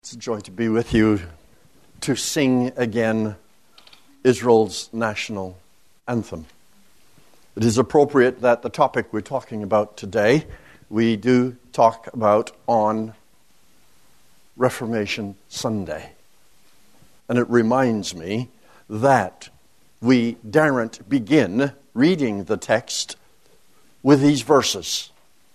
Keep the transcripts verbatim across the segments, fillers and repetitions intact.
It's a joy to be with you to sing again Israel's national anthem. It is appropriate that the topic we're talking about today, we do talk about on Reformation Sunday. And it reminds me that we daren't begin reading the text with these verses.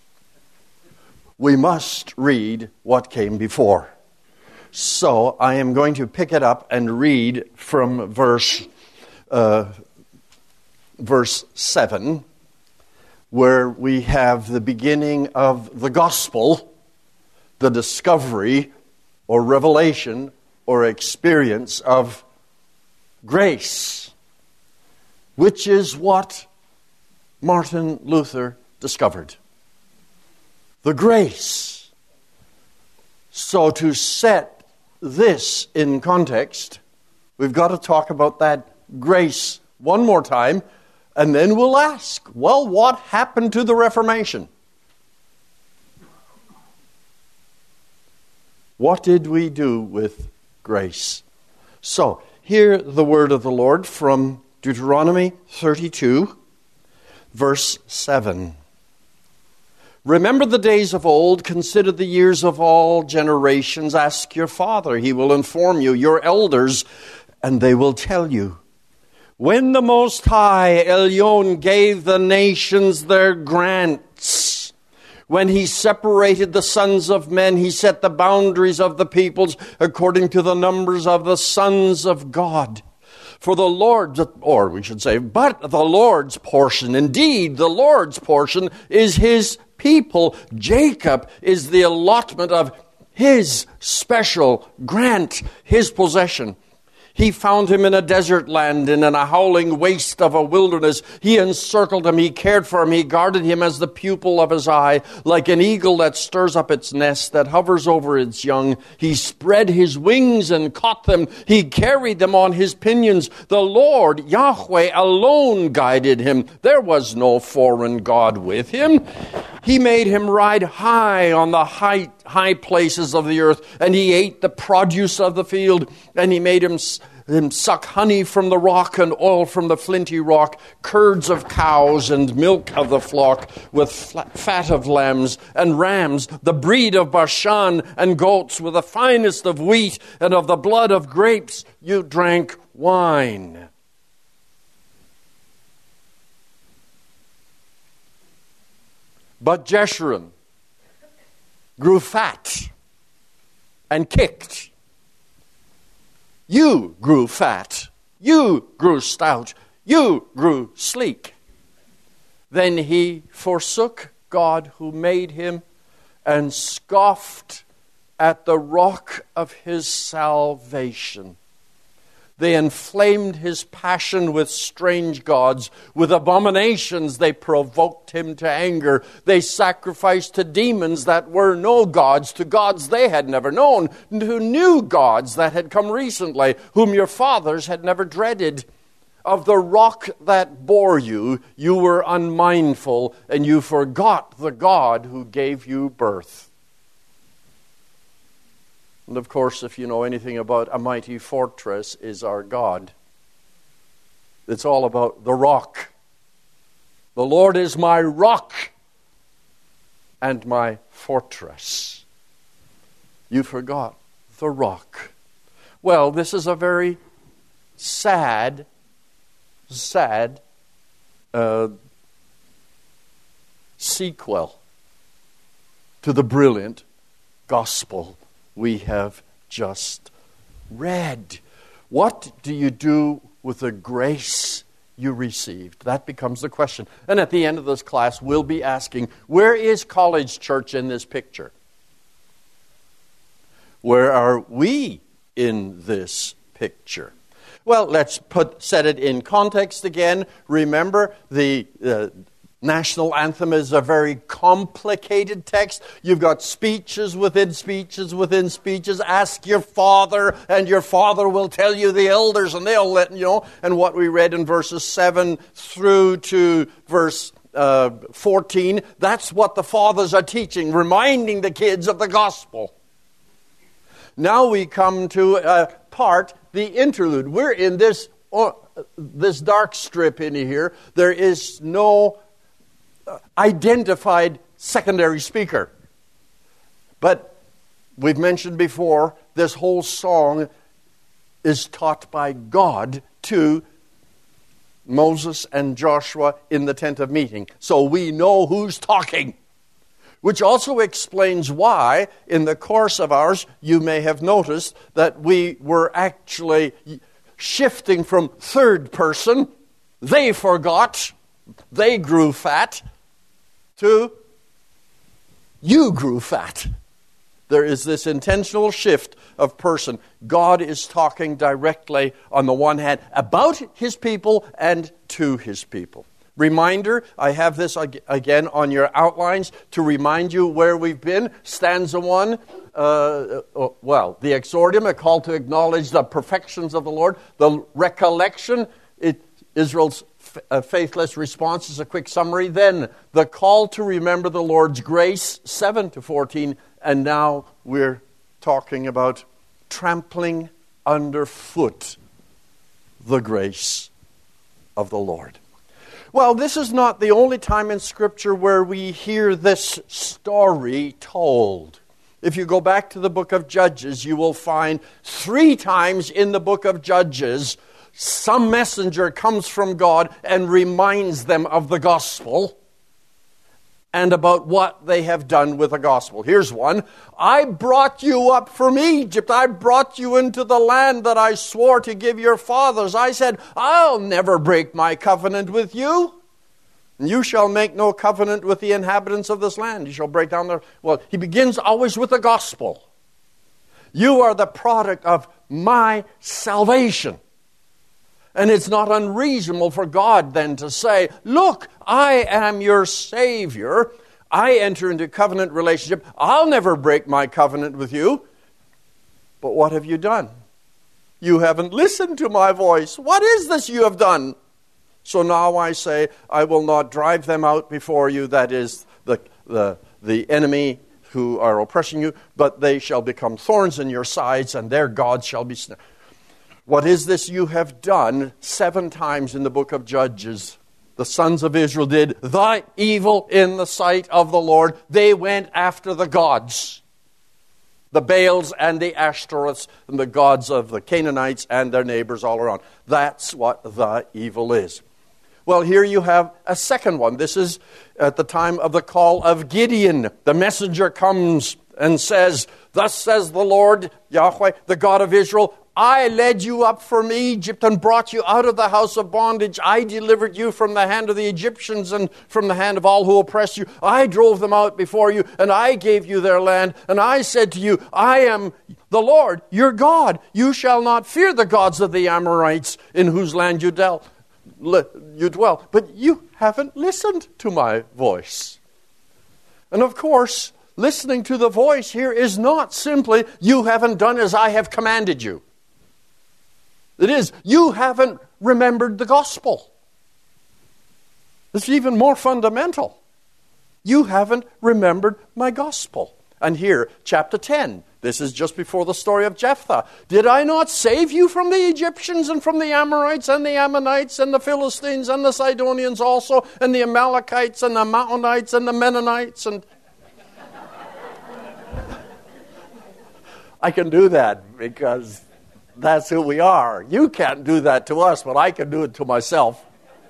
We must read what came before. So I am going to pick it up and read from verse uh, verse seven, where we have the beginning of the gospel, the discovery or revelation or experience of grace, which is what Martin Luther discovered. The grace. So to set this in context, we've got to talk about that grace one more time, and then we'll ask, well, what happened to the Reformation? What did we do with grace? So, hear the word of the Lord from Deuteronomy thirty-two, verse seven. Remember the days of old, consider the years of all generations. Ask your father, he will inform you, your elders, and they will tell you. When the Most High, Elyon, gave the nations their grants, when he separated the sons of men, he set the boundaries of the peoples according to the numbers of the sons of God. For the Lord's, or we should say, but the Lord's portion, indeed, the Lord's portion is his people. Jacob is the allotment of his special grant, his possession. He found him in a desert land and in a howling waste of a wilderness. He encircled him, he cared for him, he guarded him as the pupil of his eye. Like an eagle that stirs up its nest, that hovers over its young, he spread his wings and caught them. He carried them on his pinions. The Lord, Yahweh, alone guided him. There was no foreign god with him. He made him ride high on the high, high places of the earth, and he ate the produce of the field, and he made him, him suck honey from the rock and oil from the flinty rock, curds of cows and milk of the flock, with fat of lambs and rams, the breed of Bashan, and goats, with the finest of wheat, and of the blood of grapes you drank wine. But Jeshurun grew fat and kicked. You grew fat. You grew stout. You grew sleek. Then he forsook God who made him and scoffed at the rock of his salvation. They inflamed his passion with strange gods. With abominations they provoked him to anger. They sacrificed to demons that were no gods, to gods they had never known, to new gods that had come recently, whom your fathers had never dreaded. Of the rock that bore you, you were unmindful, and you forgot the God who gave you birth. And of course, if you know anything about a mighty fortress is our God. It's all about the rock. The Lord is my rock and my fortress. You forgot the rock. Well, this is a very sad, sad uh, sequel to the brilliant gospel we have just read. What do you do with the grace you received? That becomes the question. And at the end of this class, we'll be asking, where is College Church in this picture? Where are we in this picture? Well, let's put set it in context again. Remember, the uh, national anthem is a very complicated text. You've got speeches within speeches within speeches. Ask your father, and your father will tell you, the elders, and they'll let you know. And what we read in verses seven through to verse uh, fourteen, that's what the fathers are teaching, reminding the kids of the gospel. Now we come to a part, the interlude. We're in this, oh, this dark strip in here. There is no identified secondary speaker. But we've mentioned before, this whole song is taught by God to Moses and Joshua in the tent of meeting. So we know who's talking. Which also explains why, in the course of ours, you may have noticed that we were actually shifting from third person, they forgot, they grew fat, to you grew fat. There is this intentional shift of person. God is talking directly, on the one hand, about his people and to his people. Reminder, I have this again on your outlines to remind you where we've been. Stanza one, uh, well, the exordium, a call to acknowledge the perfections of the Lord. The recollection, it, Israel's f- uh, faithless response is a quick summary. Then the call to remember the Lord's grace, seven to fourteen. And now we're talking about trampling underfoot the grace of the Lord. Well, this is not the only time in Scripture where we hear this story told. If you go back to the book of Judges, you will find three times in the book of Judges, some messenger comes from God and reminds them of the gospel and about what they have done with the gospel. Here's one. I brought you up from Egypt. I brought you into the land that I swore to give your fathers. I said, I'll never break my covenant with you. And you shall make no covenant with the inhabitants of this land. You shall break down their... Well, he begins always with the gospel. You are the product of my salvation. And it's not unreasonable for God then to say, look, I am your Savior. I enter into covenant relationship. I'll never break my covenant with you. But what have you done? You haven't listened to my voice. What is this you have done? So now I say, I will not drive them out before you, that is the, the, the enemy who are oppressing you, but they shall become thorns in your sides, and their gods shall be snared. What is this you have done? Seven times in the book of Judges, the sons of Israel did the evil in the sight of the Lord. They went after the gods, the Baals and the Ashtoreths, and the gods of the Canaanites and their neighbors all around. That's what the evil is. Well, here you have a second one. This is at the time of the call of Gideon. The messenger comes and says, thus says the Lord, Yahweh, the God of Israel, I led you up from Egypt and brought you out of the house of bondage. I delivered you from the hand of the Egyptians and from the hand of all who oppressed you. I drove them out before you, and I gave you their land. And I said to you, I am the Lord, your God. You shall not fear the gods of the Amorites in whose land you dwell. You dwell. But you haven't listened to my voice. And of course, listening to the voice here is not simply, you haven't done as I have commanded you. It is, you haven't remembered the gospel. It's even more fundamental. You haven't remembered my gospel. And here, chapter ten, this is just before the story of Jephthah. Did I not save you from the Egyptians and from the Amorites and the Ammonites and the Philistines and the Sidonians also and the Amalekites and the Mountainites and the Mennonites? And I can do that because that's who we are. You can't do that to us, but I can do it to myself.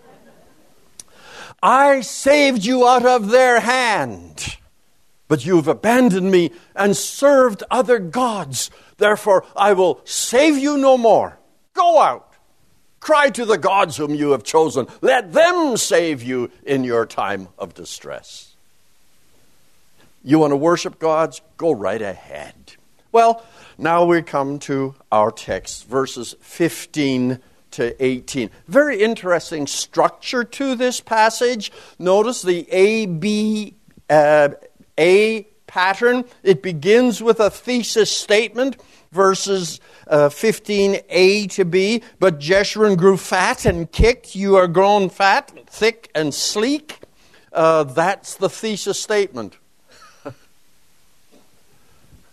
I saved you out of their hand, but you've abandoned me and served other gods. Therefore, I will save you no more. Go out. Cry to the gods whom you have chosen. Let them save you in your time of distress. You want to worship gods? Go right ahead. Well, now we come to our text, verses fifteen to eighteen. Very interesting structure to this passage. Notice the A B uh, A pattern. It begins with a thesis statement, verses uh, fifteen A to B. But Jeshurun grew fat and kicked. You are grown fat, thick and sleek. Uh, that's the thesis statement.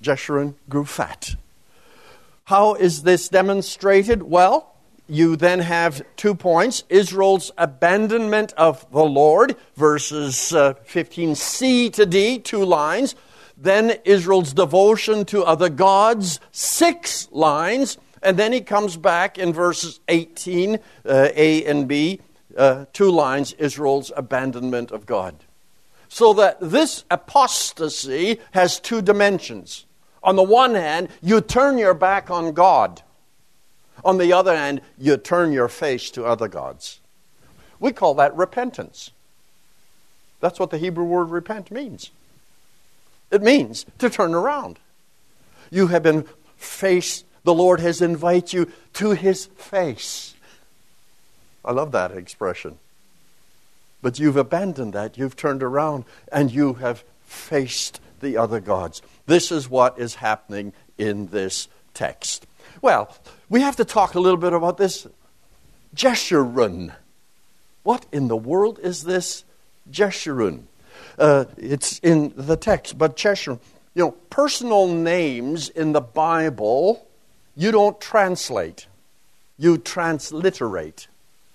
Jeshurun grew fat. How is this demonstrated? Well, you then have two points. Israel's abandonment of the Lord, verses uh, fifteen c to d, two lines. Then Israel's devotion to other gods, six lines. And then he comes back in verses eighteen, uh, A and B, uh, two lines, Israel's abandonment of God. So that this apostasy has two dimensions. On the one hand, you turn your back on God. On the other hand, you turn your face to other gods. We call that repentance. That's what the Hebrew word repent means. It means to turn around. You have been faced, the Lord has invited you to His face. I love that expression. But you've abandoned that, you've turned around, and you have faced the other gods. This is what is happening in this text. Well, we have to talk a little bit about this Jeshurun. What in the world is this Jeshurun? Uh, it's in the text, but Jeshurun, you know, personal names in the Bible, you don't translate. You transliterate.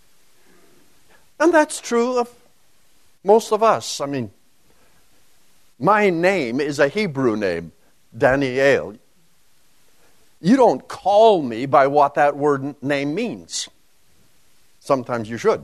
And that's true of most of us. I mean, my name is a Hebrew name, Daniel. You don't call me by what that word name means. Sometimes you should.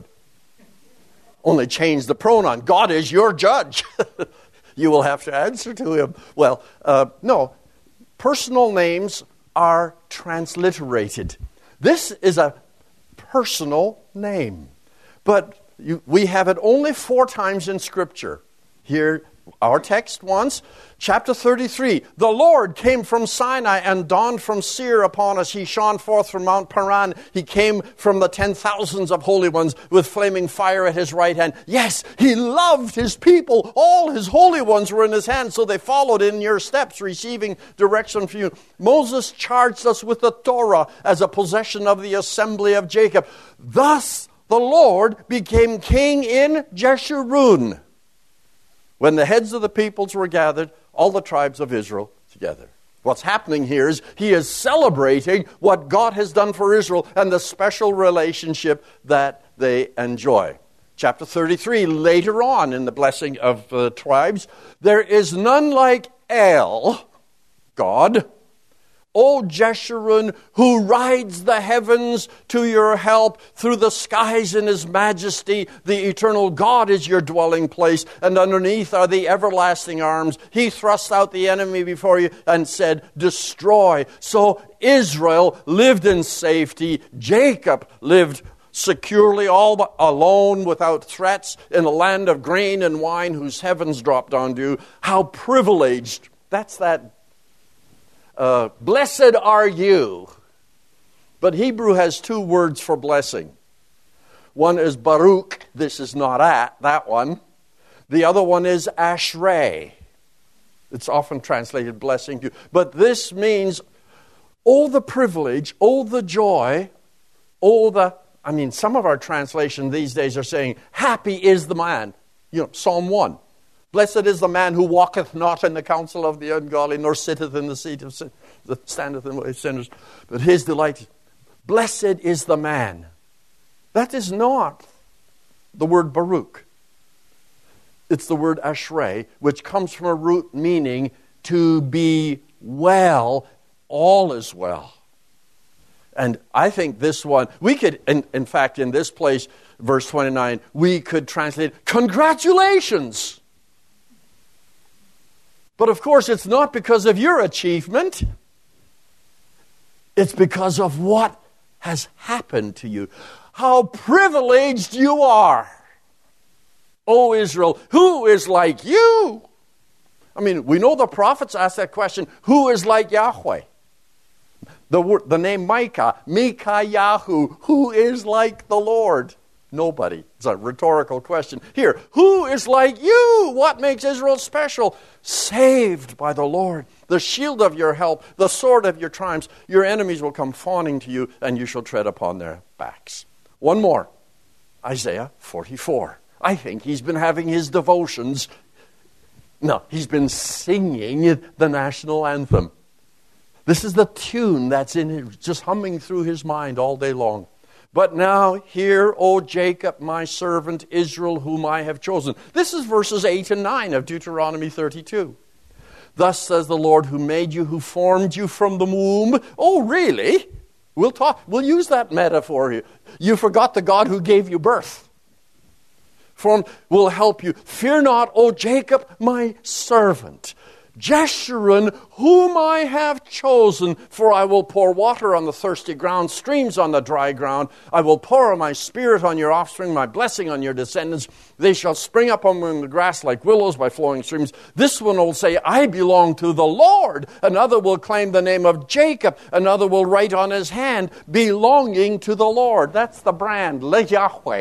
Only change the pronoun. God is your judge. You will have to answer to Him. Well, uh, no. Personal names are transliterated. This is a personal name. But you, we have it only four times in Scripture. Here, our text once, chapter thirty-three. The Lord came from Sinai and dawned from Seir upon us. He shone forth from Mount Paran. He came from the ten thousands of holy ones with flaming fire at His right hand. Yes, He loved His people. All His holy ones were in His hand, so they followed in your steps, receiving direction from you. Moses charged us with the Torah as a possession of the assembly of Jacob. Thus the Lord became king in Jeshurun, when the heads of the peoples were gathered, all the tribes of Israel together. What's happening here is He is celebrating what God has done for Israel and the special relationship that they enjoy. Chapter thirty-three, later on in the blessing of the tribes, there is none like El, God, O Jeshurun, who rides the heavens to your help through the skies in His majesty. The eternal God is your dwelling place, and underneath are the everlasting arms. He thrust out the enemy before you and said, destroy. So Israel lived in safety. Jacob lived securely, all alone, without threats, in a land of grain and wine whose heavens dropped on dew. How privileged. That's that. Uh, blessed are you. But Hebrew has two words for blessing. One is Baruch. This is not at, that one. The other one is Ashrei. It's often translated blessing to you. But this means, oh, the privilege, oh, the joy, oh, the... I mean, some of our translations these days are saying, happy is the man. You know, Psalm one. Blessed is the man who walketh not in the counsel of the ungodly, nor sitteth in the seat of sin, that standeth in the way of sinners, but his delight. Blessed is the man. That is not the word Baruch. It's the word Ashrei, which comes from a root meaning to be well, all is well. And I think this one, we could, in, in fact, in this place, verse twenty-nine, we could translate, congratulations! But of course, it's not because of your achievement. It's because of what has happened to you. How privileged you are. O Israel, who is like you? I mean, we know the prophets asked that question, who is like Yahweh? The word, the name Micah, Mikayahu, who is like the Lord? Nobody. It's a rhetorical question. Here, who is like you? What makes Israel special? Saved by the Lord, the shield of your help, the sword of your triumphs. Your enemies will come fawning to you, and you shall tread upon their backs. One more. Isaiah forty-four. I think he's been having his devotions No, he's been singing the national anthem. This is the tune that's in him, just humming through his mind all day long. But now hear, O Jacob, my servant, Israel, whom I have chosen. This is verses eight and nine of Deuteronomy thirty-two. Thus says the Lord who made you, who formed you from the womb. Oh, really? We'll talk. We'll use that metaphor here. You forgot the God who gave you birth. Formed will help you. Fear not, O Jacob, my servant. Jeshurun, whom I have chosen, for I will pour water on the thirsty ground, streams on the dry ground. I will pour my spirit on your offspring, my blessing on your descendants. They shall spring up among the grass like willows by flowing streams. This one will say, I belong to the Lord. Another will claim the name of Jacob. Another will write on his hand, belonging to the Lord. That's the brand, Le Yahweh.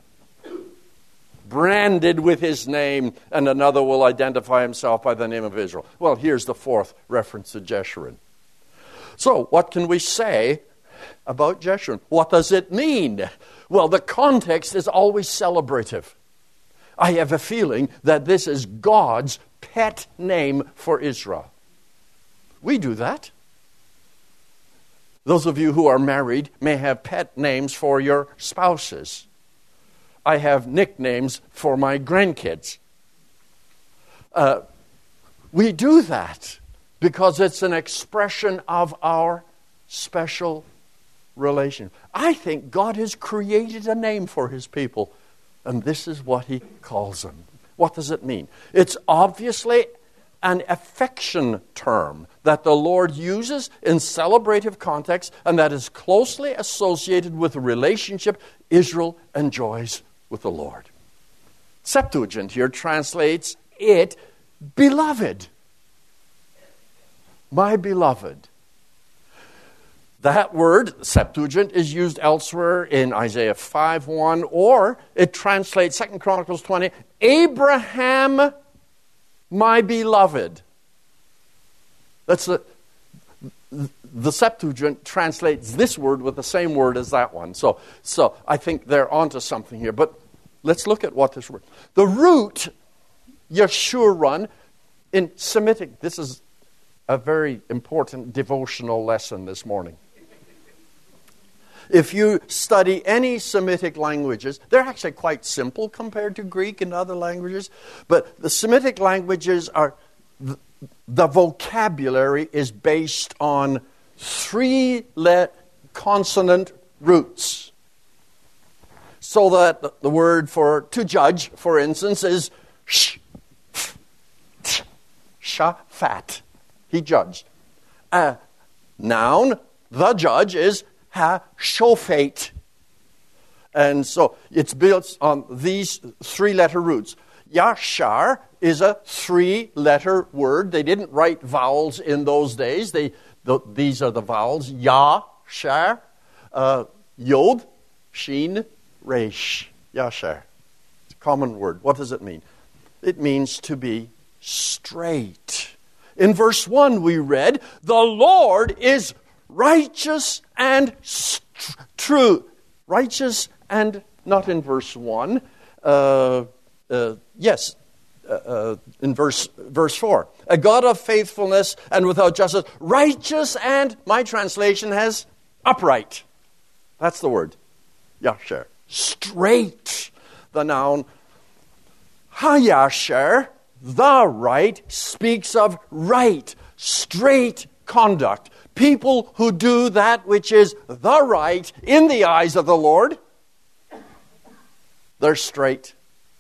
Branded with his name, and another will identify himself by the name of Israel. Well, here's the fourth reference to Jeshurun. So, what can we say about Jeshurun? What does it mean? Well, the context is always celebrative. I have a feeling that this is God's pet name for Israel. We do that. Those of you who are married may have pet names for your spouses. I have nicknames for my grandkids. Uh, we do that because it's an expression of our special relation. I think God has created a name for his people, and this is what he calls them. What does it mean? It's obviously an affection term that the Lord uses in celebrative context, and that is closely associated with the relationship Israel enjoys with the Lord. Septuagint here translates it, beloved. My beloved. That word, Septuagint, is used elsewhere in Isaiah five one, or it translates, Second Chronicles twenty, Abraham, my beloved. That's the, the Septuagint translates this word with the same word as that one. So, so I think they're onto something here. But let's look at what this word. The root, Yeshurun, in Semitic, this is a very important devotional lesson this morning. If you study any Semitic languages, they're actually quite simple compared to Greek and other languages. But the Semitic languages are, the, the vocabulary is based on three let consonant roots. So that the, the word for to judge, for instance, is sh, f, t, shafat. He judged. A noun, the judge, is ha-shofet. And so it's built on these three-letter roots. Yashar is a three-letter word. They didn't write vowels in those days. They, the, these are the vowels. Ya, shar, uh, yod, shin, resh. Yashar. It's a common word. What does it mean? It means to be straight. In verse one we read, the Lord is righteous and st- true. Righteous and, not in verse one, uh, uh, yes, uh, uh, in verse verse four. A God of faithfulness and without justice. Righteous and, my translation has, upright. That's the word. Yasher. Straight. The noun. Hayasher, the right, speaks of right, straight conduct. People who do that which is the right in the eyes of the Lord, they're straight.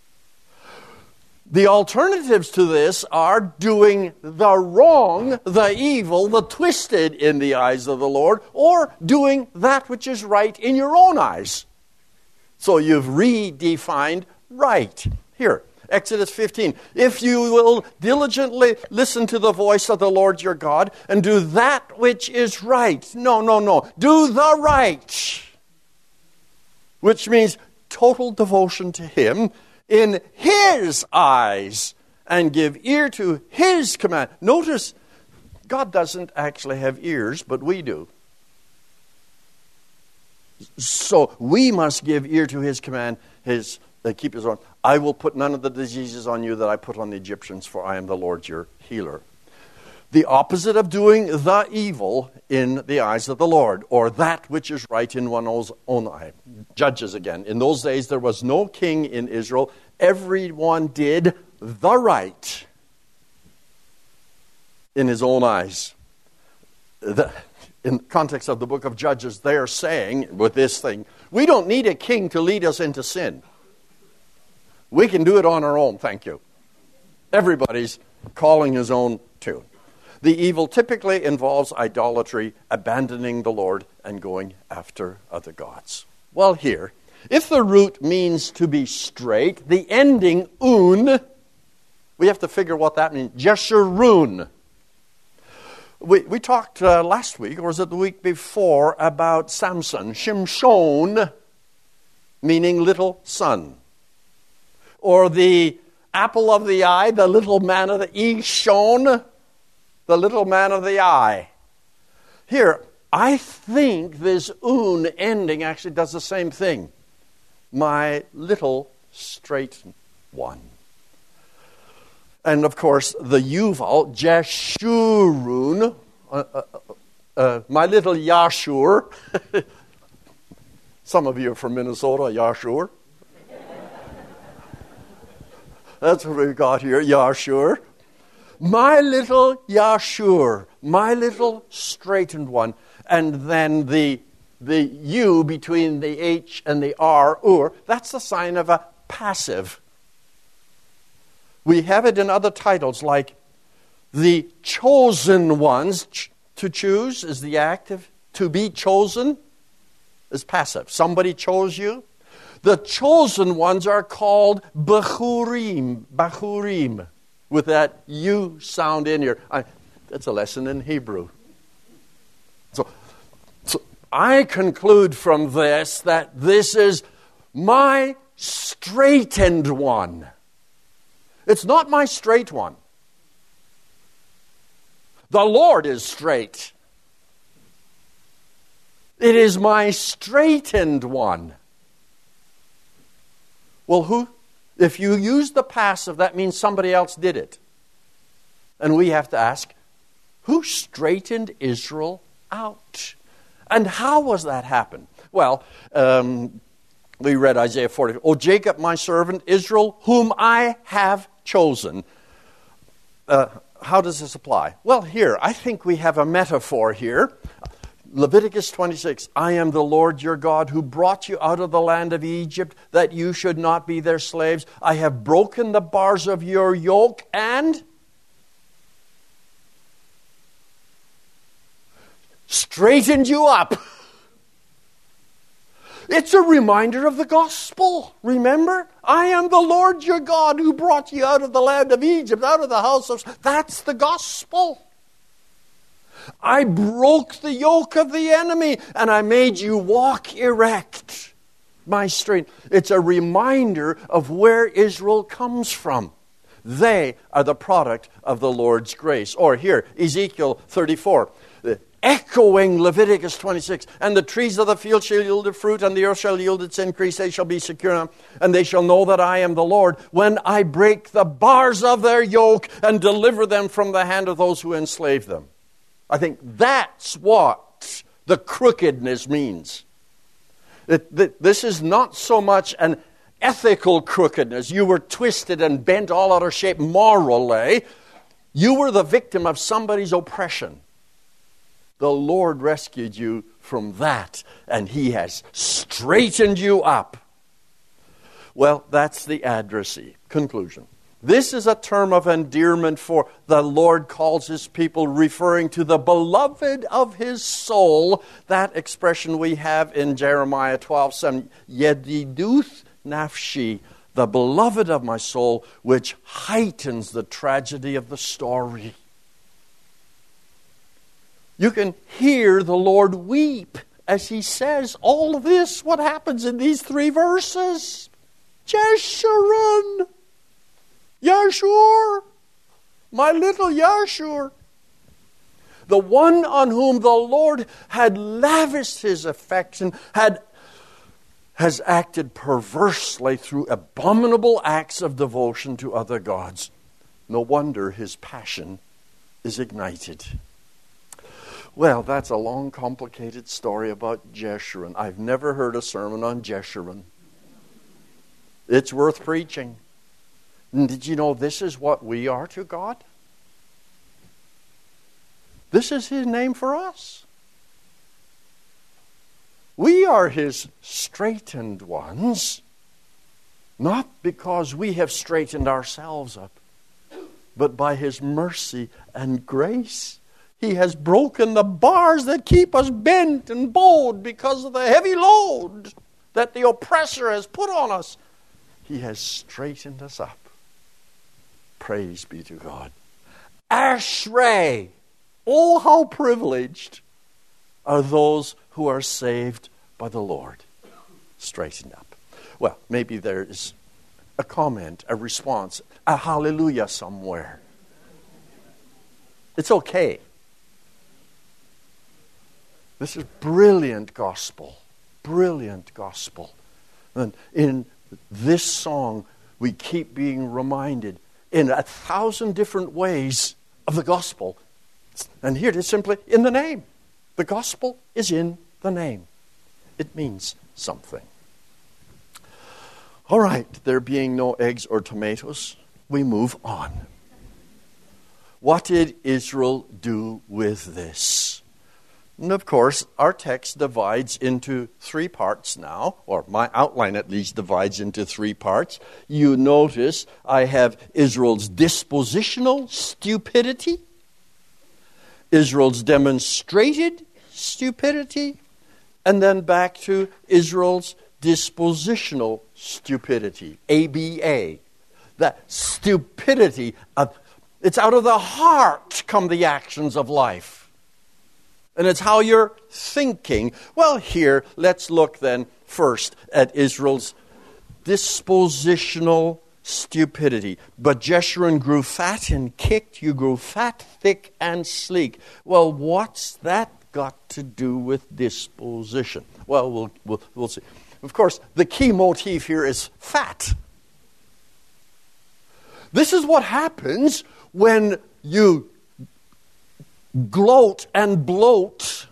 The alternatives to this are doing the wrong, the evil, the twisted in the eyes of the Lord, or doing that which is right in your own eyes. So you've redefined right. Here, Exodus fifteen. If you will diligently listen to the voice of the Lord your God and do that which is right. No, no, no. Do the right. Which means total devotion to Him in His eyes and give ear to His command. Notice, God doesn't actually have ears, but we do. So we must give ear to His command, His uh, keep his arm. I will put none of the diseases on you that I put on the Egyptians, for I am the Lord your healer. The opposite of doing the evil in the eyes of the Lord, or that which is right in one's own eye. Judges again. In those days there was no king in Israel. Everyone did the right in his own eyes. The, in context of the book of Judges, they are saying with this thing, we don't need a king to lead us into sin. We can do it on our own, thank you. Everybody's calling his own tune. The evil typically involves idolatry, abandoning the Lord, and going after other gods. Well, here, if the root means to be straight, the ending un, we have to figure what that means. Jeshurun. We, we talked uh, last week, or was it the week before, about Samson. Shimshon, meaning little son. Or the apple of the eye, the little man of the Ishon, the little man of the eye. Here, I think this un ending actually does the same thing. My little straight one. And of course, the Yuval, Jeshurun, uh, uh, uh, my little Yashur. Some of you are from Minnesota, Yashur. That's what we've got here, Yashur. My little Yashur, my little straightened one. And then the the U between the H and the R, ur, that's the sign of a passive. We have it in other titles like the chosen ones. Ch- to choose is the active. To be chosen is passive. Somebody chose you. The chosen ones are called Bachurim. Bachurim. With that U sound in here. I, that's a lesson in Hebrew. So, so I conclude from this that this is my straightened one. It's not my straight one. The Lord is straight. It is my straightened one. Well, who? If you use the passive, that means somebody else did it. And we have to ask, who straightened Israel out? And how was that happen? Well, um, we read Isaiah forty. O Jacob, my servant, Israel, whom I have chosen. Uh, how does this apply? Well, here, I think we have a metaphor here. Leviticus twenty-six, I am the Lord your God who brought you out of the land of Egypt, that you should not be their slaves. I have broken the bars of your yoke and straightened you up. It's a reminder of the gospel. Remember? I am the Lord your God who brought you out of the land of Egypt, out of the house of... That's the gospel. I broke the yoke of the enemy and I made you walk erect. My strength. It's a reminder of where Israel comes from. They are the product of the Lord's grace. Or here, Ezekiel thirty-four. Echoing Leviticus twenty-six, and the trees of the field shall yield their fruit, and the earth shall yield its increase. They shall be secure, and they shall know that I am the Lord, when I break the bars of their yoke and deliver them from the hand of those who enslave them. I think that's what the crookedness means. It, that this is not so much an ethical crookedness. You were twisted and bent all out of shape morally. You were the victim of somebody's oppression. The Lord rescued you from that, and He has straightened you up. Well, that's the addressee. Conclusion. This is a term of endearment for the Lord calls His people, referring to the beloved of His soul. That expression we have in Jeremiah twelve seven. Yediduth nafshi, the beloved of my soul, which heightens the tragedy of the story. You can hear the Lord weep as He says all of this. What happens in these three verses? Jeshurun, Yashur, my little Yashur. The one on whom the Lord had lavished His affection, had, has acted perversely through abominable acts of devotion to other gods. No wonder his passion is ignited. Well, that's a long, complicated story about Jeshurun. I've never heard a sermon on Jeshurun. It's worth preaching. And did you know this is what we are to God? This is his name for us. We are his straightened ones, not because we have straightened ourselves up, but by his mercy and grace. He has broken the bars that keep us bent and bowed because of the heavy load that the oppressor has put on us. He has straightened us up. Praise be to God. Ashrei! Oh, how privileged are those who are saved by the Lord. Straightened up. Well, maybe there is a comment, a response, a hallelujah somewhere. It's okay. This is brilliant gospel. Brilliant gospel. And in this song, we keep being reminded in a thousand different ways of the gospel. And here it is simply in the name. The gospel is in the name. It means something. All right, there being no eggs or tomatoes, we move on. What did Israel do with this? And of course, our text divides into three parts now, or my outline at least divides into three parts. You notice I have Israel's dispositional stupidity, Israel's demonstrated stupidity, and then back to Israel's dispositional stupidity, A B A. That stupidity, of, it's out of the heart come the actions of life. And it's how you're thinking. Well, here, let's look then first at Israel's dispositional stupidity. But Jeshurun grew fat and kicked. You grew fat, thick, and sleek. Well, what's that got to do with disposition? Well, we'll, we'll, we'll see. Of course, the key motif here is fat. This is what happens when you gloat and bloat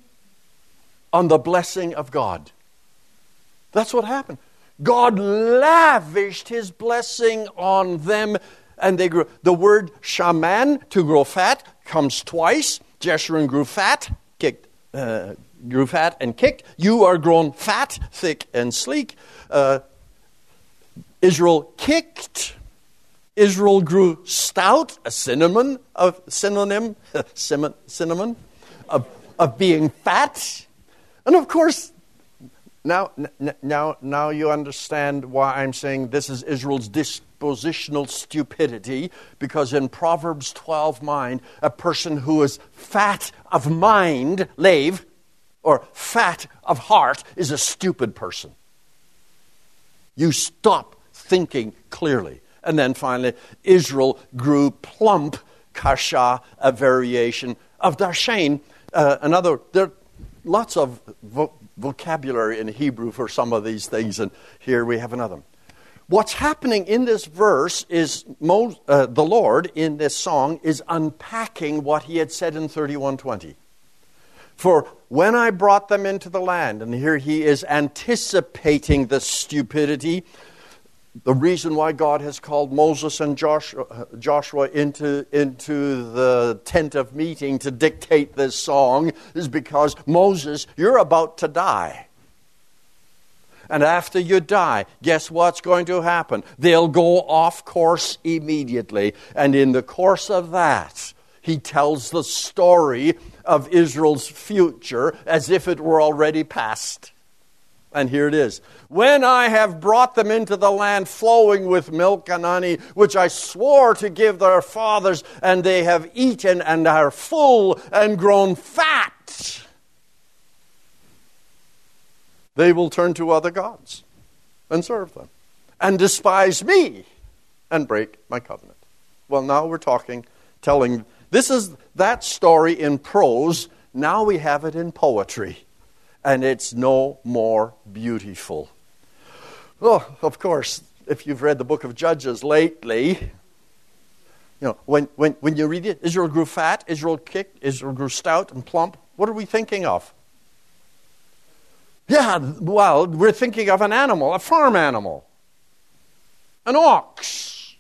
on the blessing of God. That's what happened. God lavished his blessing on them, and they grew. The word shaman, to grow fat, comes twice. Jeshurun grew fat, kicked, uh, grew fat and kicked. You are grown fat, thick, and sleek. Uh, Israel kicked. Israel grew stout, a synonym of synonym, cinnamon of of being fat, and of course. Now, now, now you understand why I'm saying this is Israel's dispositional stupidity, because in Proverbs twelve nine, a person who is fat of mind, lave, or fat of heart, is a stupid person. You stop thinking clearly. And then finally, Israel grew plump, kasha, a variation of dashen. Uh, another, there are lots of vo- vocabulary in Hebrew for some of these things, and here we have another. What's happening in this verse is Mo, uh, the Lord in this song is unpacking what he had said in thirty-one twenty. For when I brought them into the land, and here he is anticipating the stupidity. The reason why God has called Moses and Joshua, Joshua into, into the tent of meeting to dictate this song is because, Moses, you're about to die. And after you die, guess what's going to happen? They'll go off course immediately. And in the course of that, he tells the story of Israel's future as if it were already past. And here it is. When I have brought them into the land flowing with milk and honey, which I swore to give their fathers, and they have eaten and are full and grown fat, they will turn to other gods and serve them, and despise me and break my covenant. Well, now we're talking, telling, this is that story in prose. Now we have it in poetry. And it's no more beautiful. Well, of course, if you've read the book of Judges lately, you know, when, when, when you read it, Israel grew fat, Israel kicked, Israel grew stout and plump. What are we thinking of? Yeah, well, we're thinking of an animal, a farm animal, an ox.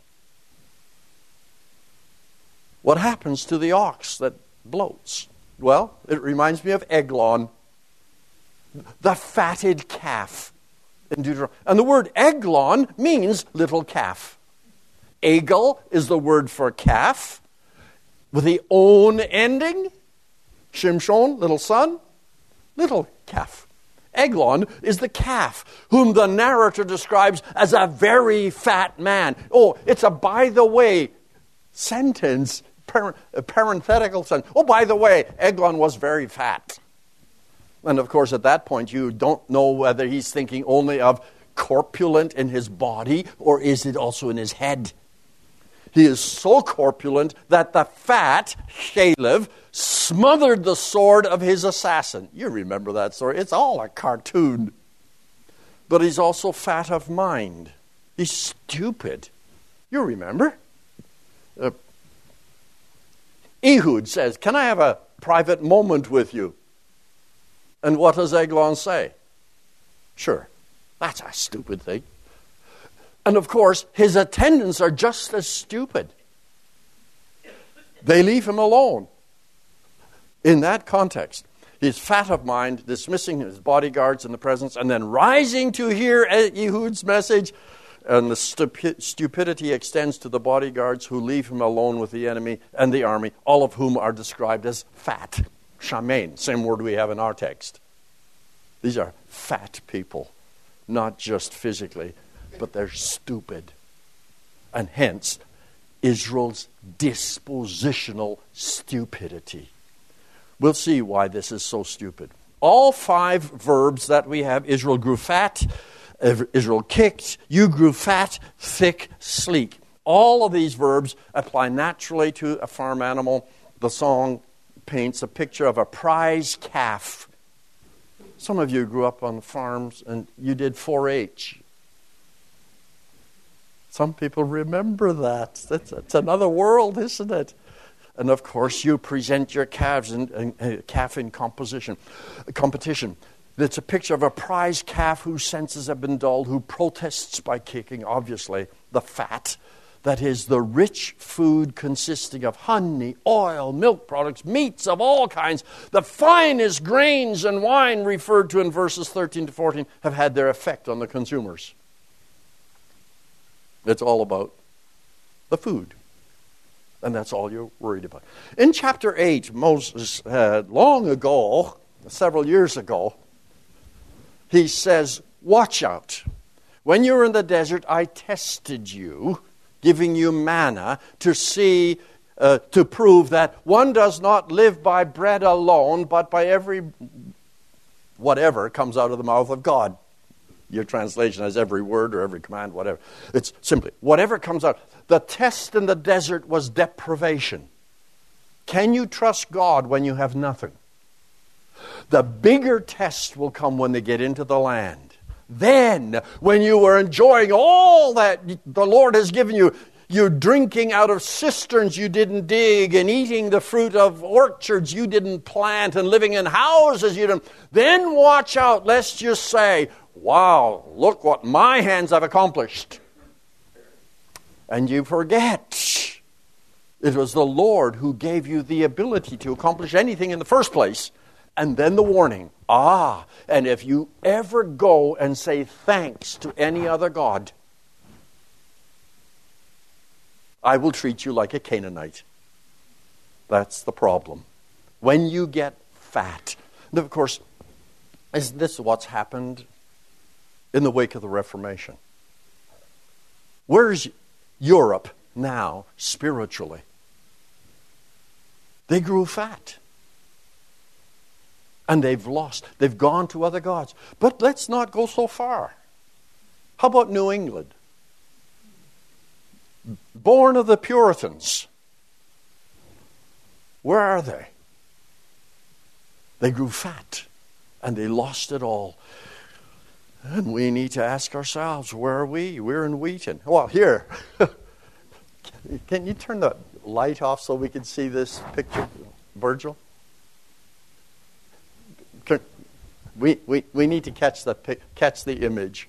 What happens to the ox that bloats? Well, it reminds me of Eglon, the fatted calf in Deuteronomy. And the word Eglon means little calf. Egel is the word for calf, with the own ending. Shimshon, little son, little calf. Eglon is the calf whom the narrator describes as a very fat man. Oh, it's a by the way sentence, par- a parenthetical sentence. Oh, by the way, Eglon was very fat. And of course, at that point, you don't know whether he's thinking only of corpulent in his body or is it also in his head. He is so corpulent that the fat, Shalev, smothered the sword of his assassin. You remember that story. It's all a cartoon. But he's also fat of mind. He's stupid. You remember? Uh, Ehud says, "Can I have a private moment with you?" And what does Eglon say? Sure. That's a stupid thing. And of course, his attendants are just as stupid. They leave him alone. In that context, he's fat of mind, dismissing his bodyguards in the presence, and then rising to hear Ehud's message. And the stupi- stupidity extends to the bodyguards who leave him alone with the enemy and the army, all of whom are described as fat. Shaman, same word we have in our text. These are fat people, not just physically, but they're stupid. And hence, Israel's dispositional stupidity. We'll see why this is so stupid. All five verbs that we have, Israel grew fat, Israel kicked, you grew fat, thick, sleek. All of these verbs apply naturally to a farm animal. The song paints a picture of a prize calf. Some of you grew up on farms and you did four H. Some people remember that. It's, it's another world, isn't it? And of course, you present your calves in, in, in calf in composition, competition. It's a picture of a prize calf whose senses have been dulled, who protests by kicking, obviously, the fat. That is, the rich food consisting of honey, oil, milk products, meats of all kinds. The finest grains and wine referred to in verses thirteen to fourteen have had their effect on the consumers. It's all about the food. And that's all you're worried about. In chapter eight, Moses, uh, long ago, several years ago, he says, watch out. When you were in the desert, I tested you, giving you manna to see, uh, to prove that one does not live by bread alone, but by every whatever comes out of the mouth of God. Your translation has every word or every command, whatever. It's simply, whatever comes out. The test in the desert was deprivation. Can you trust God when you have nothing? The bigger test will come when they get into the land. Then, when you were enjoying all that the Lord has given you, you're drinking out of cisterns you didn't dig and eating the fruit of orchards you didn't plant and living in houses you didn't. Then watch out lest you say, wow, look what my hands have accomplished. And you forget it was the Lord who gave you the ability to accomplish anything in the first place. And then the warning, ah, and if you ever go and say thanks to any other god, I will treat you like a Canaanite. That's the problem. When you get fat. And of course, is this what's happened in the wake of the Reformation? Where's Europe now spiritually? They grew fat. And they've lost. They've gone to other gods. But let's not go so far. How about New England? Born of the Puritans. Where are they? They grew fat. And they lost it all. And we need to ask ourselves, where are we? We're in Wheaton. Well, here. Can you turn the light off so we can see this picture, Virgil? We, we, we need to catch the, catch the image.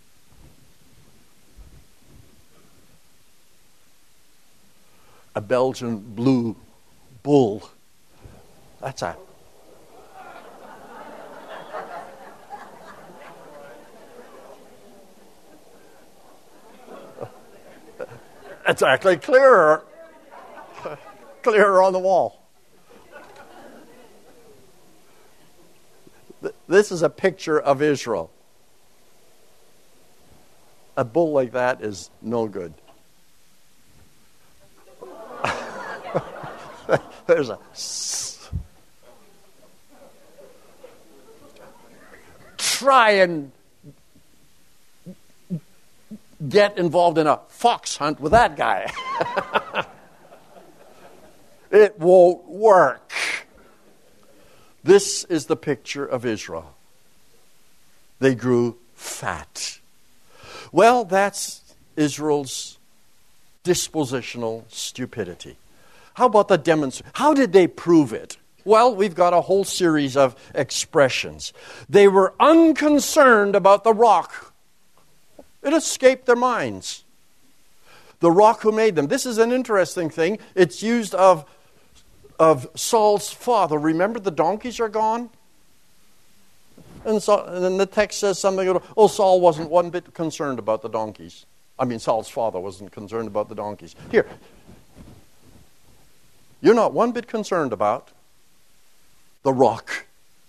A Belgian blue bull. That's a... It's actually clearer. Clearer on the wall. This is a picture of Israel. A bull like that is no good. There's a... Try and get involved in a fox hunt with that guy. It won't work. This is the picture of Israel. They grew fat. Well, that's Israel's dispositional stupidity. How about the demonstration? How did they prove it? Well, we've got a whole series of expressions. They were unconcerned about the rock. It escaped their minds. The rock who made them. This is an interesting thing. It's used of, of Saul's father. Remember, the donkeys are gone? And, so, and then the text says something, oh, Saul wasn't one bit concerned about the donkeys. I mean, Saul's father wasn't concerned about the donkeys. Here, you're not one bit concerned about the rock.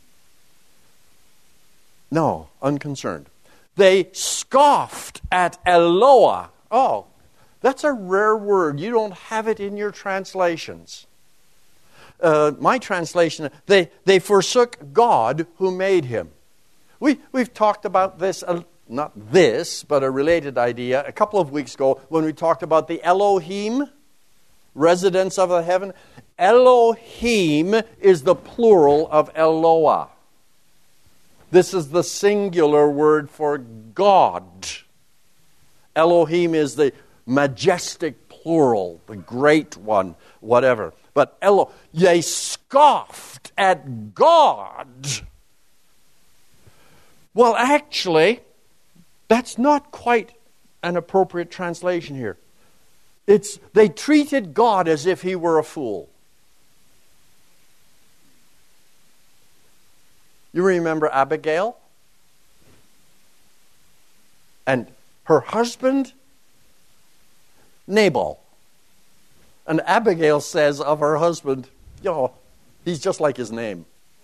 No, unconcerned. They scoffed at Eloah. Oh, that's a rare word. You don't have it in your translations. Uh, my translation, they, they forsook God who made him. We, we've talked about this, uh, not this, but a related idea a couple of weeks ago when we talked about the Elohim, residents of the heaven. Elohim is the plural of Eloah. This is the singular word for God. Elohim is the majestic plural, the great one, whatever. But Elo, they scoffed at God. Well, actually, that's not quite an appropriate translation here. It's they treated God as if he were a fool. You remember Abigail? And her husband, Nabal. And Abigail says of her husband, you know, he's just like his name.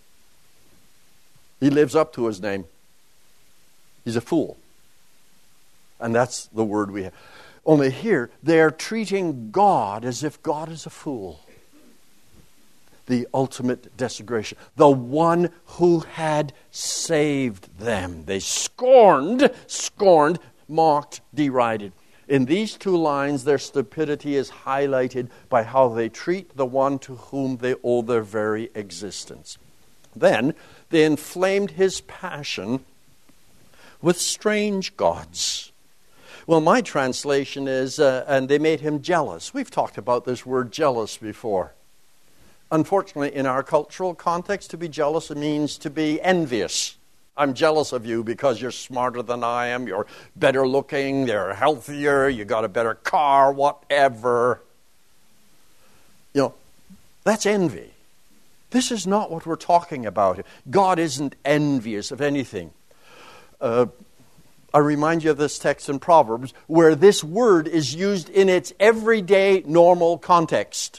He lives up to his name. He's a fool. And that's the word we have. Only here, they're treating God as if God is a fool. The ultimate desecration. The one who had saved them. They scorned, scorned, mocked, derided. In these two lines, their stupidity is highlighted by how they treat the one to whom they owe their very existence. Then, they inflamed his passion with strange gods. Well, my translation is, uh, and they made him jealous. We've talked about this word jealous before. Unfortunately, in our cultural context, to be jealous means to be envious. I'm jealous of you because you're smarter than I am, you're better looking, you're healthier, you got a better car, whatever. You know, that's envy. This is not what we're talking about. God isn't envious of anything. Uh, I remind you of this text in Proverbs where this word is used in its everyday, normal context.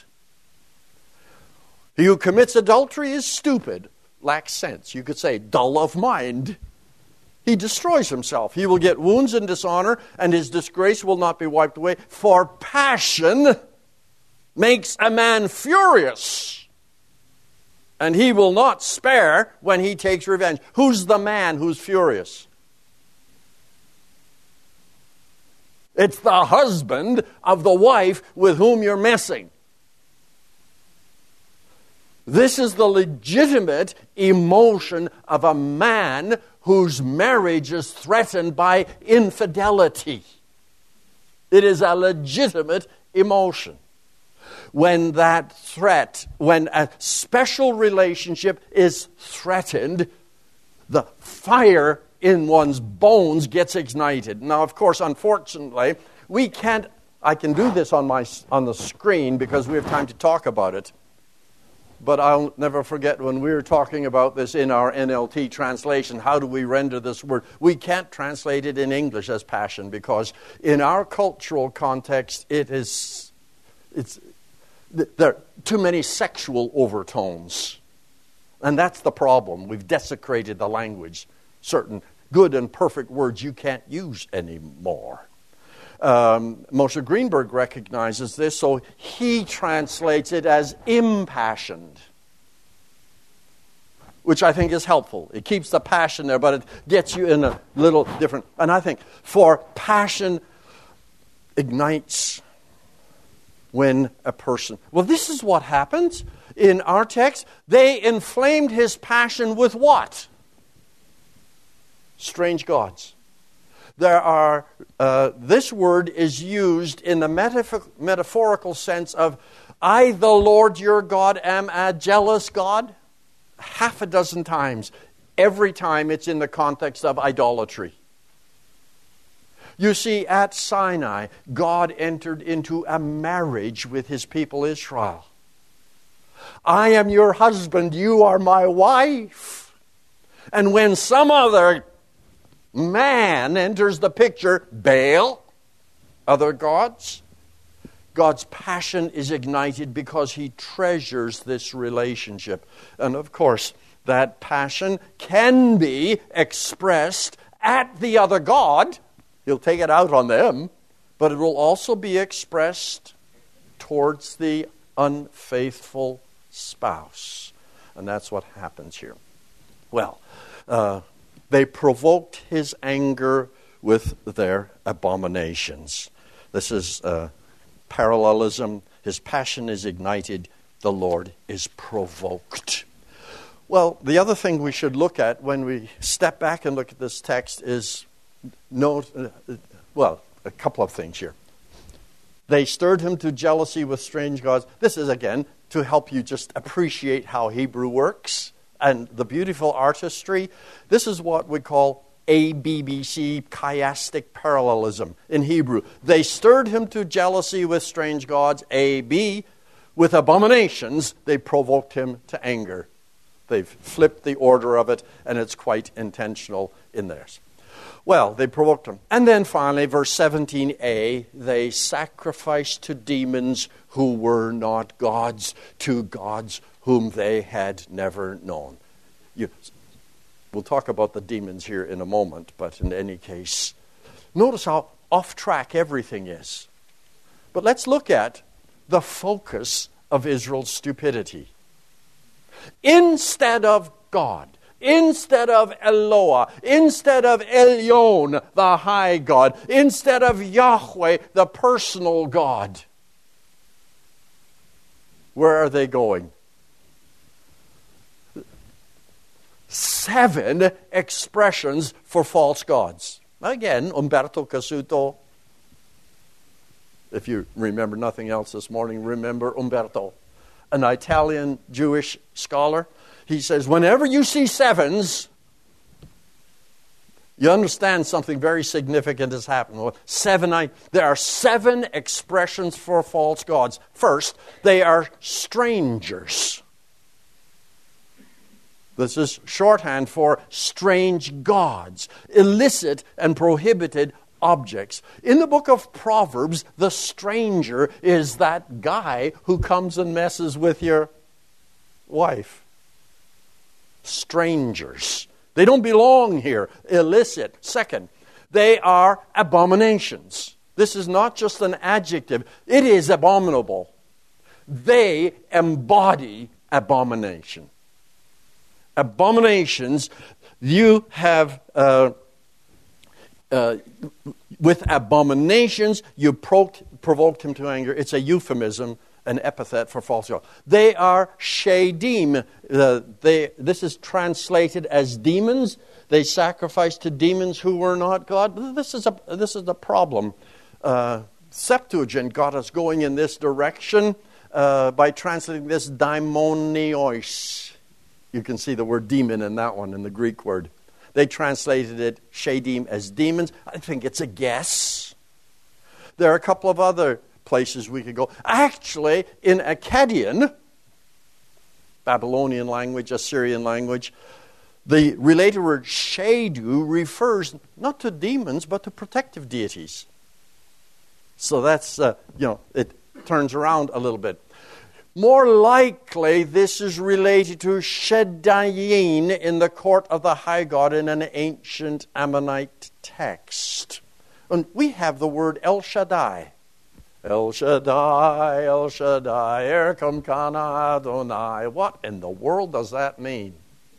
He who commits adultery is stupid, lacks sense. You could say, dull of mind. He destroys himself. He will get wounds and dishonor, and his disgrace will not be wiped away. For passion makes a man furious, and he will not spare when he takes revenge. Who's the man who's furious? It's the husband of the wife with whom you're messing. This is the legitimate emotion of a man whose marriage is threatened by infidelity. It is a legitimate emotion. When that threat, when a special relationship is threatened, the fire in one's bones gets ignited. Now, of course, unfortunately, we can't, I can do this on my on the screen because we have time to talk about it. But I'll never forget when we were talking about this in our N L T translation, how do we render this word? We can't translate it in English as passion because in our cultural context, it is, it's, there are too many sexual overtones. And that's the problem. We've desecrated the language. Certain good and perfect words you can't use anymore. Um, Moshe Greenberg recognizes this, so he translates it as impassioned, which I think is helpful. It keeps the passion there, but it gets you in a little different. And I think for passion ignites when a person... Well, this is what happens in our text. They inflamed his passion with what? Strange gods. There are, uh, this word is used in the metaphor- metaphorical sense of, I, the Lord your God, am a jealous God. Half a dozen times. Every time it's in the context of idolatry. You see, at Sinai, God entered into a marriage with his people Israel. I am your husband, you are my wife. And when some other man enters the picture, Baal, other gods, God's passion is ignited because he treasures this relationship. And of course, that passion can be expressed at the other god. He'll take it out on them, but it will also be expressed towards the unfaithful spouse. And that's what happens here. Well, uh, they provoked his anger with their abominations. This is uh, parallelism. His passion is ignited. The Lord is provoked. Well, the other thing we should look at when we step back and look at this text is, note, uh, well, a couple of things here. They stirred him to jealousy with strange gods. This is, again, to help you just appreciate how Hebrew works. And the beautiful artistry, this is what we call A B B C, chiastic parallelism in Hebrew. They stirred him to jealousy with strange gods, A B. With abominations, they provoked him to anger. They've flipped the order of it, and it's quite intentional in theirs. Well, they provoked him. And then finally, verse seventeen a, they sacrificed to demons who were not gods, to gods whom they had never known. You, we'll talk about the demons here in a moment, but in any case, notice how off track everything is. But let's look at the focus of Israel's stupidity. Instead of God, instead of Eloah, instead of Elyon, the high God, instead of Yahweh, the personal God, where are they going? Seven expressions for false gods. Again, Umberto Cassuto. If you remember nothing else this morning, remember Umberto, an Italian Jewish scholar. He says, whenever you see sevens, you understand something very significant has happened. Seven, I, there are seven expressions for false gods. First, they are strangers. This is shorthand for strange gods, illicit and prohibited objects. In the book of Proverbs, the stranger is that guy who comes and messes with your wife. Strangers. They don't belong here. Illicit. Second, they are abominations. This is not just an adjective. It is abominable. They embody abomination. Abominations, you have, uh, uh, with abominations, you pro- provoked him to anger. It's a euphemism. an epithet for false gods. They are shadim. Uh, they, this is translated as demons. They sacrificed to demons who were not God. This is a this is the problem. Uh, Septuagint got us going in this direction uh, by translating this daimonios. You can see the word demon in that one, in the Greek word. They translated it, shadim, as demons. I think it's a guess. There are a couple of other places we could go. Actually, in Akkadian, Babylonian language, Assyrian language, the related word shadu refers not to demons, but to protective deities. So that's, uh, you know, it turns around a little bit. More likely, this is related to Sheddayin in the court of the high god in an ancient Ammonite text. And we have the word El Shaddai. El Shaddai, El Shaddai, Erkam Kana Adonai. What in the world does that mean?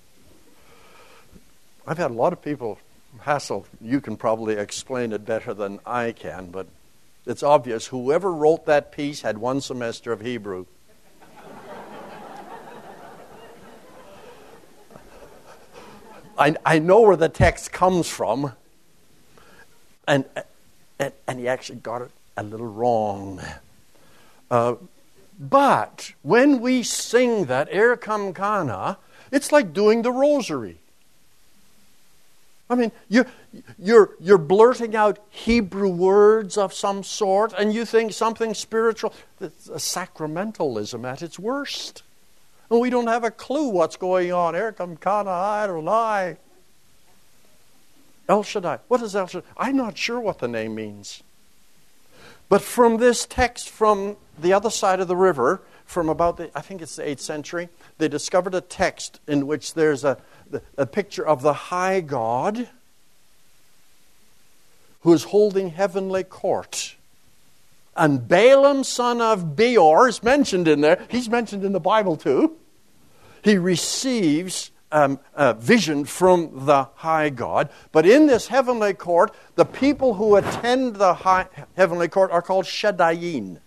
I've had a lot of people hassle. You can probably explain it better than I can, but it's obvious whoever wrote that piece had one semester of Hebrew. I, I know where the text comes from, and, and, and he actually got it a little wrong. Uh, but when we sing that Erkam Kana, it's like doing the rosary. I mean, you, you're, you're blurting out Hebrew words of some sort, and you think something spiritual. It's a sacramentalism at its worst. And we don't have a clue what's going on. Erkam Kana Adonai. El Shaddai. What is El Shaddai? I'm not sure what the name means. But from this text from the other side of the river, from about the, I think it's the eighth century, they discovered a text in which there's a, a picture of the high God who is holding heavenly court. And Balaam, son of Beor, is mentioned in there. He's mentioned in the Bible too. He receives um, a vision from the high God. But in this heavenly court, the people who attend the high, heavenly court are called Sheddayin.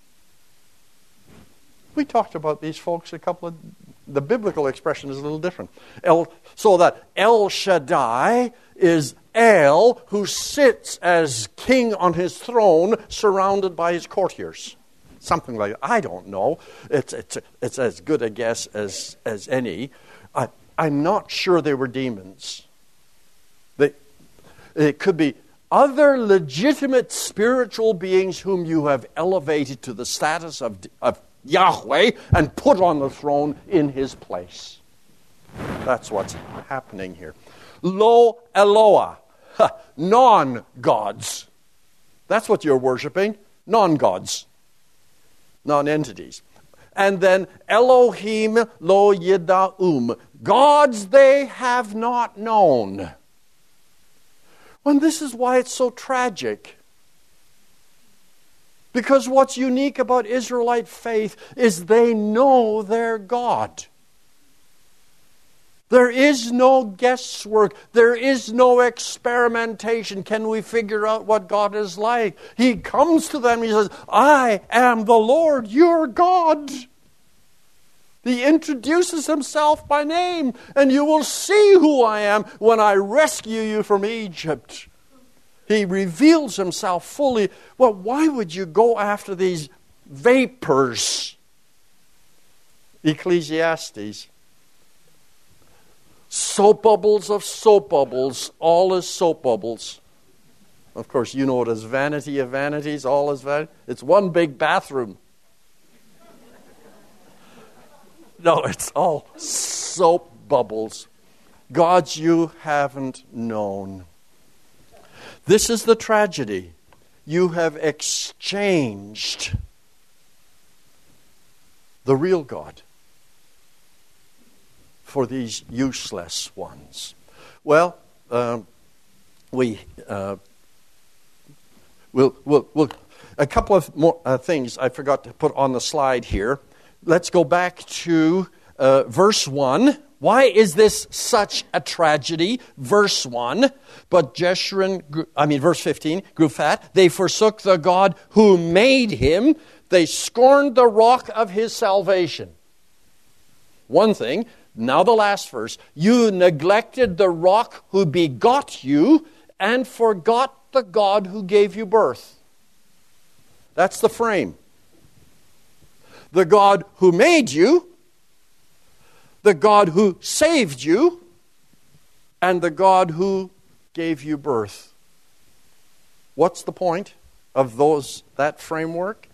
We talked about these folks a couple of... The biblical expression is a little different. El, so that El Shaddai is El, who sits as king on his throne, surrounded by his courtiers. Something like that. I don't know. It's it's it's as good a guess as as any. I, I'm not sure they were demons. They, it could be other legitimate spiritual beings whom you have elevated to the status of of Yahweh and put on the throne in his place. That's what's happening here. Lo Eloah, non-gods. That's what you're worshiping, non-gods, non-entities. And then Elohim lo yida'um, gods they have not known. And this is why it's so tragic. Because what's unique about Israelite faith is they know their God. There is no guesswork. There is no experimentation. Can we figure out what God is like? He comes to them and he says, I am the Lord, your God. He introduces himself by name, and you will see who I am when I rescue you from Egypt. He reveals himself fully. Well, why would you go after these vapors? Ecclesiastes. Soap bubbles of soap bubbles. All is soap bubbles. Of course, you know it as vanity of vanities. All is vanity. It's one big bathroom. No, it's all soap bubbles. Gods you haven't known. This is the tragedy. You have exchanged the real God for these useless ones. Well, um, we uh, will we'll, we'll, a couple of more uh, things I forgot to put on the slide here. Let's go back to uh, verse one. Why is this such a tragedy? Verse one, but Jeshurun, I mean verse fifteen, grew fat. They forsook the God who made him. They scorned the rock of his salvation. One thing, now the last verse. You neglected the rock who begot you and forgot the God who gave you birth. That's the frame. The God who made you, the God who saved you, and the God who gave you birth. What's the point of those that framework?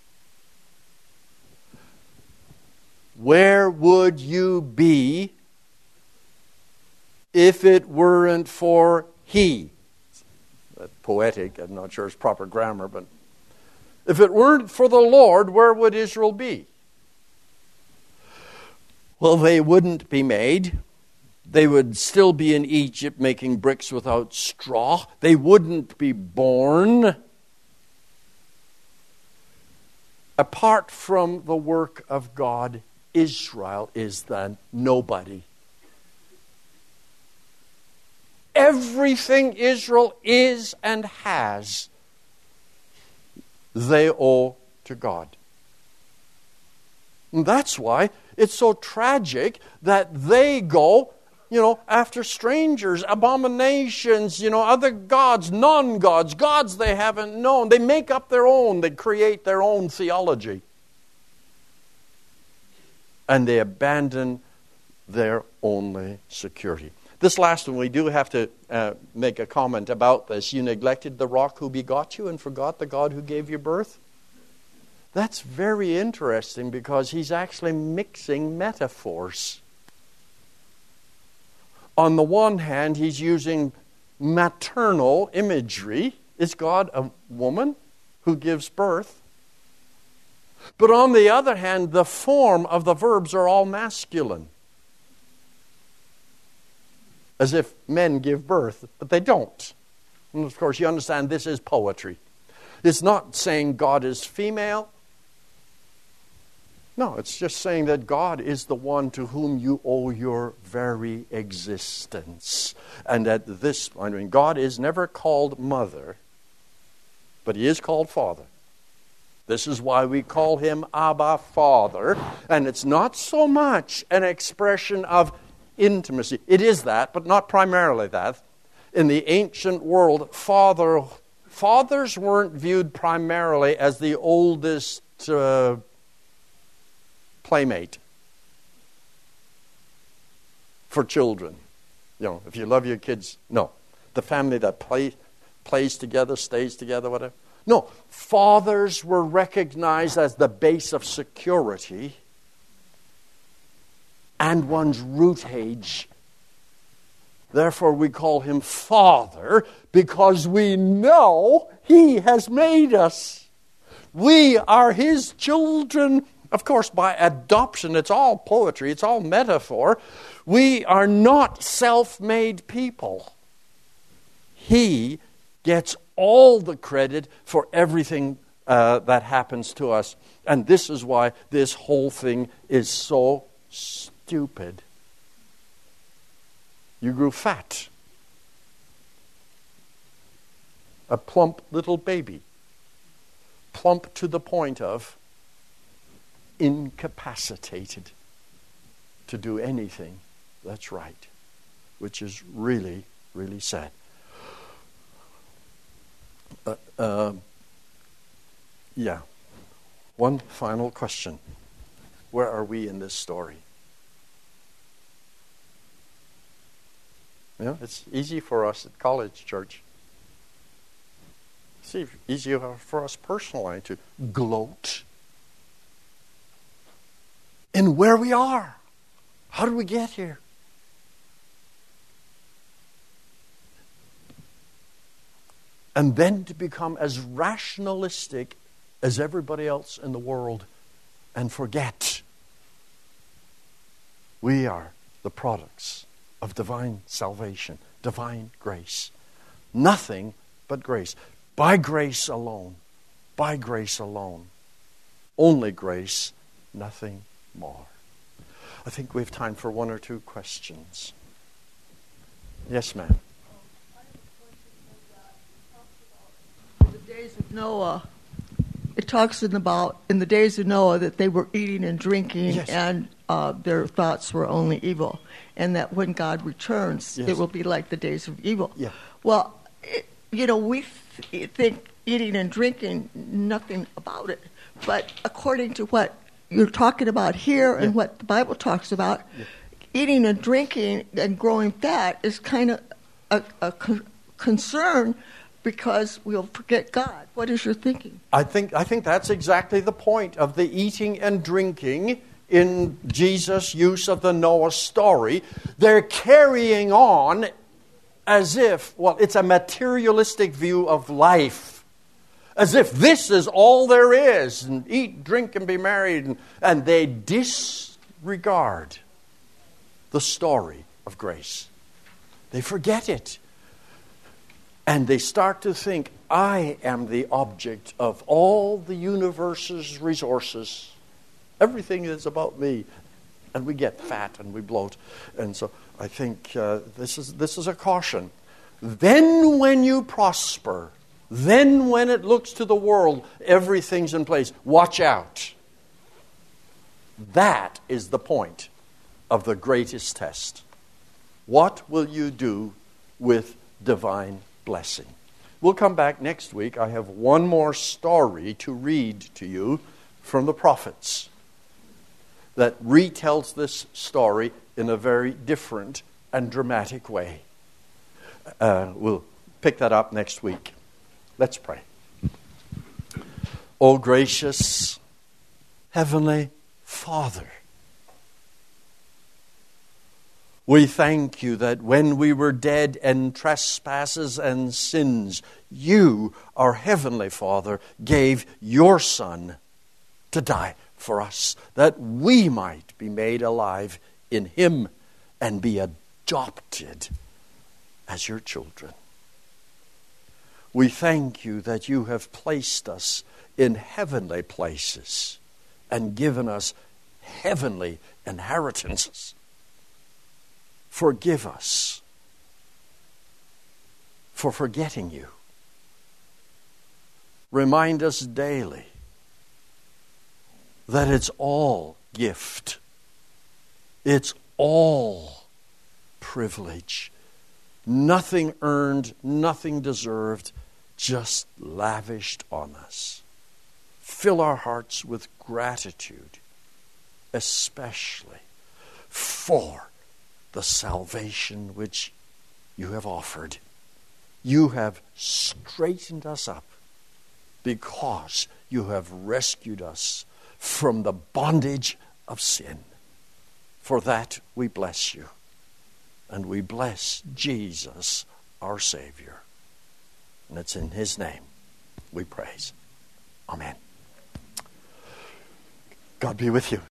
Where would you be if it weren't for He? That's poetic, I'm not sure it's proper grammar, but if it weren't for the Lord, where would Israel be? Well, they wouldn't be made. They would still be in Egypt making bricks without straw. They wouldn't be born. Apart from the work of God, Israel is then nobody. Everything Israel is and has, they owe to God. And that's why it's so tragic that they go, you know, after strangers, abominations, you know, other gods, non-gods, gods they haven't known. They make up their own. They create their own theology. And they abandon their only security. This last one, we do have to uh, make a comment about this. You neglected the rock who begot you and forgot the God who gave you birth. That's very interesting because he's actually mixing metaphors. On the one hand, he's using maternal imagery. Is God a woman who gives birth? But on the other hand, the form of the verbs are all masculine. As if men give birth, but they don't. And of course, you understand this is poetry. It's not saying God is female. No, it's just saying that God is the one to whom you owe your very existence. And at this point, I mean, God is never called mother, but He is called Father. This is why we call Him Abba, Father. And it's not so much an expression of intimacy. It is that, but not primarily that. In the ancient world, father, fathers weren't viewed primarily as the oldest uh, playmate for children. You know, if you love your kids, no. The family that play, plays together, stays together, whatever. No, fathers were recognized as the base of security and one's rootage. Therefore, we call Him Father because we know He has made us. We are His children. Of course, by adoption, it's all poetry, it's all metaphor. We are not self-made people. He gets all the credit for everything uh, that happens to us. And this is why this whole thing is so stupid. You grew fat. A plump little baby. Plump to the point of incapacitated to do anything that's right, which is really, really sad. Uh, uh, yeah. One final question. Where are we in this story? You know, it's easy for us at College Church. It's easy for us personally to gloat in where we are. How did we get here? And then to become as rationalistic as everybody else in the world and forget we are the products of divine salvation, divine grace. Nothing but grace. By grace alone. By grace alone. Only grace, nothing more. I think we have time for one or two questions. Yes, ma'am. The days of Noah, it talks in about in the days of Noah that they were eating and drinking, Yes. and uh, their thoughts were only evil, and that when God returns, Yes. it will be like the days of evil. Yeah. Well, it, you know, we th- think eating and drinking, nothing about it, but according to what you're talking about here and Yeah. what the Bible talks about, Yeah. eating and drinking and growing fat is kind of a, a con- concern because we'll forget God. What is your thinking? I think I think that's exactly the point of the eating and drinking in Jesus' use of the Noah story. They're carrying on as if, well, it's a materialistic view of life. As if this is all there is, and eat, drink, and be married. And, and they disregard the story of grace. They forget it. And they start to think, I am the object of all the universe's resources. Everything is about me. And we get fat and we bloat. And so I think uh, this is this is a caution. Then when you prosper, then when it looks to the world, everything's in place. Watch out. That is the point of the greatest test. What will you do with divine blessing? We'll come back next week. I have one more story to read to you from the prophets that retells this story in a very different and dramatic way. Uh, we'll pick that up next week. Let's pray. O gracious Heavenly Father, we thank you that when we were dead in trespasses and sins, you, our Heavenly Father, gave your Son to die for us, that we might be made alive in Him and be adopted as your children. We thank you that you have placed us in heavenly places and given us heavenly inheritances. Forgive us for forgetting you. Remind us daily that it's all gift. It's all privilege. Nothing earned, nothing deserved, just lavished on us. Fill our hearts with gratitude, especially for the salvation which you have offered. You have straightened us up because you have rescued us from the bondage of sin. For that we bless you. And we bless Jesus, our Savior. And it's in His name we praise. Amen. God be with you.